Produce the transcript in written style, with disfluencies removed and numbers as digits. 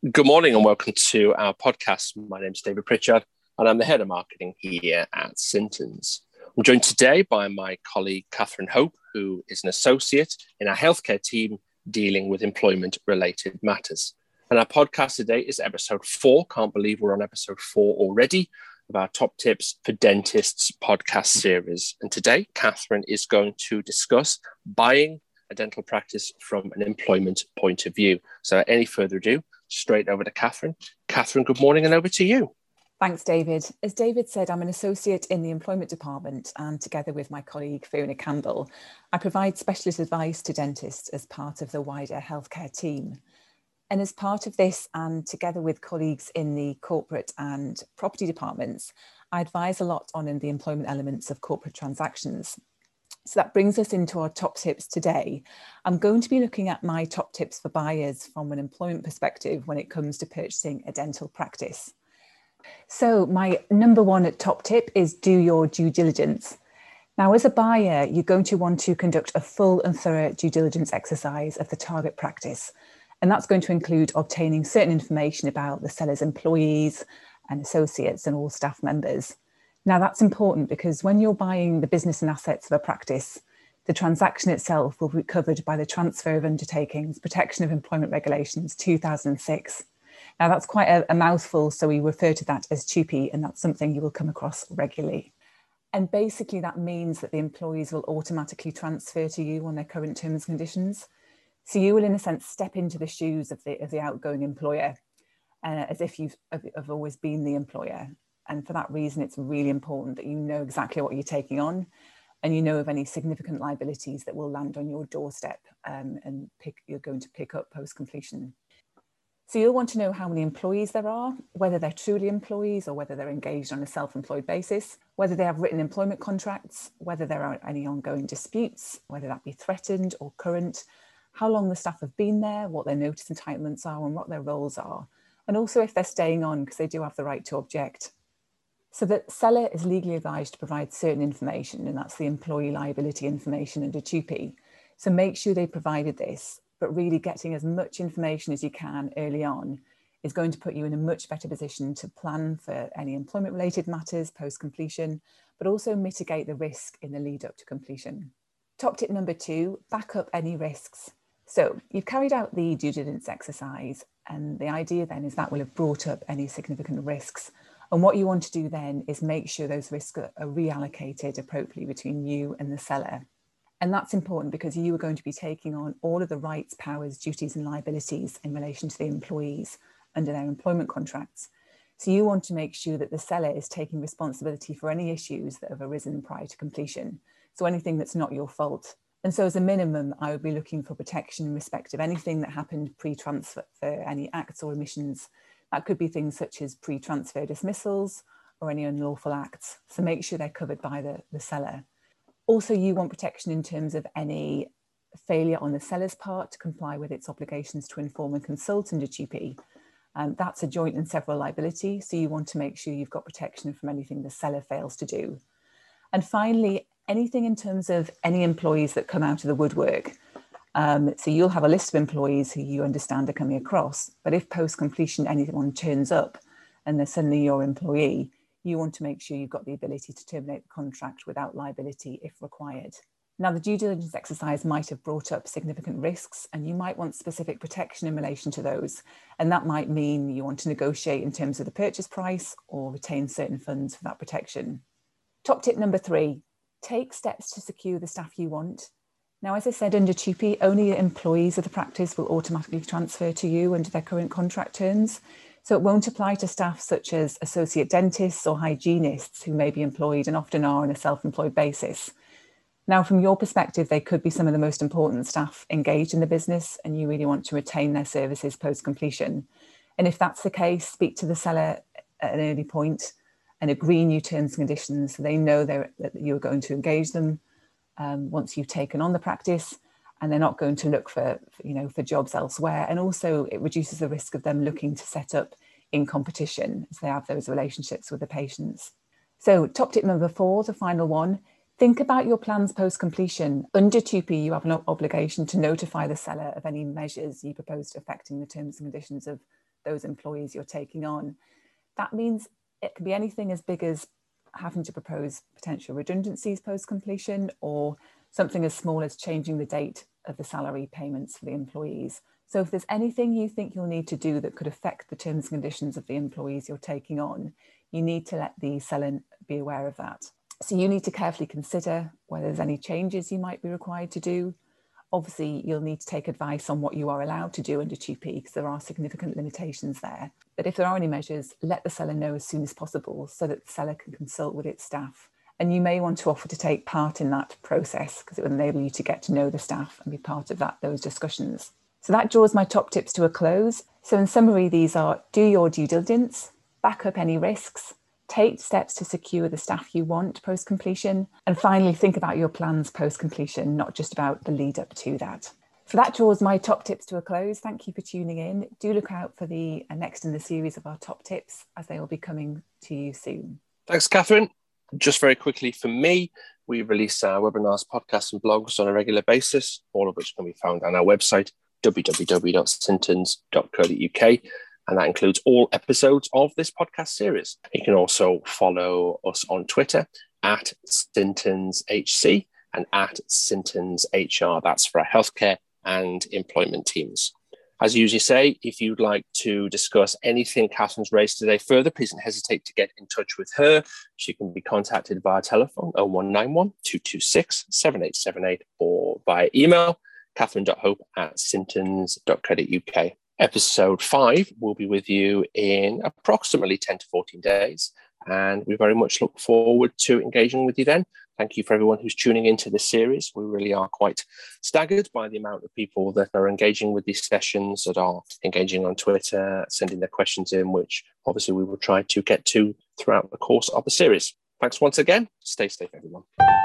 Good morning and welcome to our podcast. My name is David Pritchard and I'm the head of marketing here at Sintons. I'm joined today by my colleague Catherine Hope, who is an associate in our healthcare team dealing with employment-related matters. And our podcast today is episode 4. Can't believe we're on episode 4 already of our Top Tips for Dentists podcast series. And today, Catherine is going to discuss buying a dental practice from an employment point of view. So any further ado, straight over to Catherine. Catherine, good morning and over to you. Thanks, David. As David said, I'm an associate in the employment department, and together with my colleague Fiona Campbell, I provide specialist advice to dentists as part of the wider healthcare team. And as part of this, and together with colleagues in the corporate and property departments, I advise a lot on the employment elements of corporate transactions. So that brings us into our top tips today. I'm going to be looking at my top tips for buyers from an employment perspective when it comes to purchasing a dental practice. So my number one top tip is do your due diligence. Now, as a buyer, you're going to want to conduct a full and thorough due diligence exercise of the target practice. And that's going to include obtaining certain information about the seller's employees and associates and all staff members. Now, that's important because when you're buying the business and assets of a practice, the transaction itself will be covered by the Transfer of Undertakings, Protection of Employment Regulations 2006. Now, that's quite a mouthful, so we refer to that as TUPE, and that's something you will come across regularly. And basically, that means that the employees will automatically transfer to you on their current terms and conditions. So you will, in a sense, step into the shoes of the outgoing employer, as if you've always been the employer. And for that reason, it's really important that you know exactly what you're taking on and you know of any significant liabilities that will land on your doorstep you're going to pick up post-completion. So you'll want to know how many employees there are, whether they're truly employees or whether they're engaged on a self-employed basis, whether they have written employment contracts, whether there are any ongoing disputes, whether that be threatened or current, how long the staff have been there, what their notice entitlements are and what their roles are, and also if they're staying on because they do have the right to object. So the seller is legally obliged to provide certain information, and that's the employee liability information under TUPE. So make sure they provided this, but really getting as much information as you can early on is going to put you in a much better position to plan for any employment-related matters post-completion, but also mitigate the risk in the lead up to completion. Top tip number 2, back up any risks. So you've carried out the due diligence exercise, and the idea then is that will have brought up any significant risks. And what you want to do then is make sure those risks are reallocated appropriately between you and the seller. And that's important because you are going to be taking on all of the rights, powers, duties and liabilities in relation to the employees under their employment contracts. So you want to make sure that the seller is taking responsibility for any issues that have arisen prior to completion. So anything that's not your fault. And so as a minimum, I would be looking for protection in respect of anything that happened pre-transfer, any acts or omissions. That could be things such as pre-transfer dismissals or any unlawful acts. So make sure they're covered by the seller. Also, you want protection in terms of any failure on the seller's part to comply with its obligations to inform and consult under TUPE. That's a joint and several liability. So you want to make sure you've got protection from anything the seller fails to do. And finally, anything in terms of any employees that come out of the woodwork. So you'll have a list of employees who you understand are coming across, but if post-completion anyone turns up and they're suddenly your employee, you want to make sure you've got the ability to terminate the contract without liability if required. Now, the due diligence exercise might have brought up significant risks and you might want specific protection in relation to those. And that might mean you want to negotiate in terms of the purchase price or retain certain funds for that protection. Top tip number 3, take steps to secure the staff you want. Now, as I said, under TUPE, only employees of the practice will automatically transfer to you under their current contract terms. So it won't apply to staff such as associate dentists or hygienists who may be employed and often are on a self-employed basis. Now, from your perspective, they could be some of the most important staff engaged in the business and you really want to retain their services post-completion. And if that's the case, speak to the seller at an early point and agree new terms and conditions so they know that you're going to engage them once you've taken on the practice, and they're not going to look for jobs elsewhere. And also it reduces the risk of them looking to set up in competition as they have those relationships with the patients. So top tip number 4, the final one, think about your plans post-completion. Under TUPE, you have an obligation to notify the seller of any measures you propose affecting the terms and conditions of those employees you're taking on. That means it can be anything as big as having to propose potential redundancies post-completion, or something as small as changing the date of the salary payments for the employees. So if there's anything you think you'll need to do that could affect the terms and conditions of the employees you're taking on, you need to let the seller be aware of that. So you need to carefully consider whether there's any changes you might be required to do. Obviously, you'll need to take advice on what you are allowed to do under 2P, because there are significant limitations there. But if there are any measures, let the seller know as soon as possible so that the seller can consult with its staff. And you may want to offer to take part in that process, because it will enable you to get to know the staff and be part of those discussions. So that draws my top tips to a close. So in summary, these are: do your due diligence, back up any risks, take steps to secure the staff you want post-completion, and finally, think about your plans post-completion, not just about the lead up to that. So that draws my top tips to a close. Thank you for tuning in. Do look out for the next in the series of our top tips, as they will be coming to you soon. Thanks, Catherine. Just very quickly for me, we release our webinars, podcasts and blogs on a regular basis, all of which can be found on our website, www.sintons.co.uk, and that includes all episodes of this podcast series. You can also follow us on Twitter at SintonsHC and at SintonsHR. That's for our healthcare and employment teams. As I usually say, if you'd like to discuss anything Catherine's raised today further, please don't hesitate to get in touch with her. She can be contacted via telephone 0191 226 7878 or via email catherine.hope@sintons.co.uk. Episode 5 will be with you in approximately 10 to 14 days, and we very much look forward to engaging with you then. Thank you for everyone who's tuning into this series. We really are quite staggered by the amount of people that are engaging with these sessions, that are engaging on Twitter, sending their questions in, which obviously we will try to get to throughout the course of the series. Thanks once again. Stay safe, everyone.